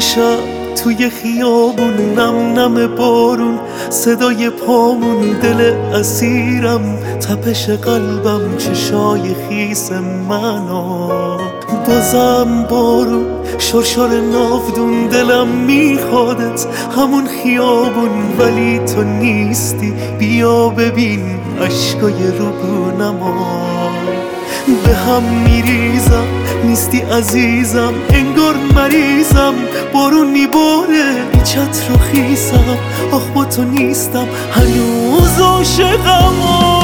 شب توی خیابون نم نم بارون، صدای پامون، دل اسیرم، تپش قلبم، چشای خیس منو. بازم بارون، شرشر ناودون، دلم میخوادت همون خیابون، ولی تو نیستی. بیا ببین عشقای روبونما، به هم میریزم، نیستی عزیزم، انگار مریضم. بارون میباره بی چتر و خیسم، آخ با تو نیستم هنوز عاشقم.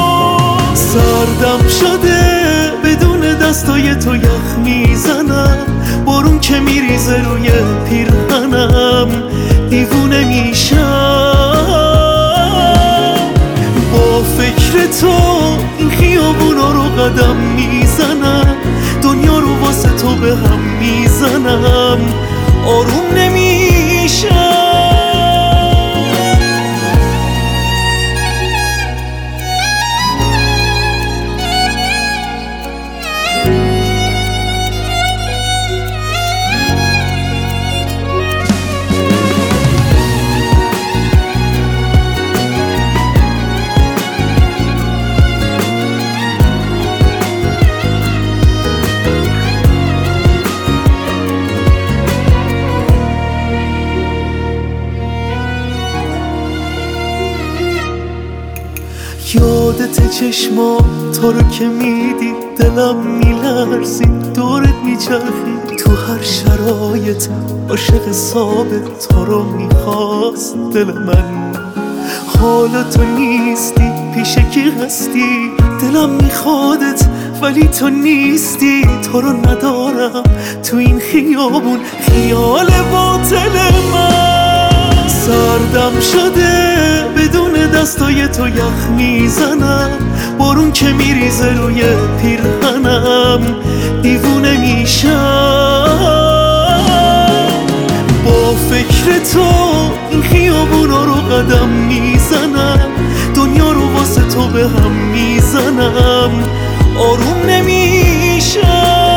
سردم شده بدون دستای تو یخ میزنم، بارون که میریزه روی پیرهنم، دیوونه میشم. با فکر تو این خیابونا رو قدم میزنم، دنیا رو واسه تو به هم میزنم، آروم نمیشم. یادت چشما تو رو که میدی دلم میلرزید، دورت میچرخید تو هر شرایط، عاشق ثابت تو رو میخواست دل من. حالا تو نیستی، پیش کی هستی؟ دلم میخوادت ولی تو نیستی، تو رو ندارم تو این خیابون، خیال باطل من. سردم شده بدون دستای تو یخ میزنم، بارون که میریزه روی پیرهنم، دیوونه میشم. با فکر تو این خیابونا رو قدم میزنم، دنیا رو واسه تو به هم میزنم، آروم نمیشم.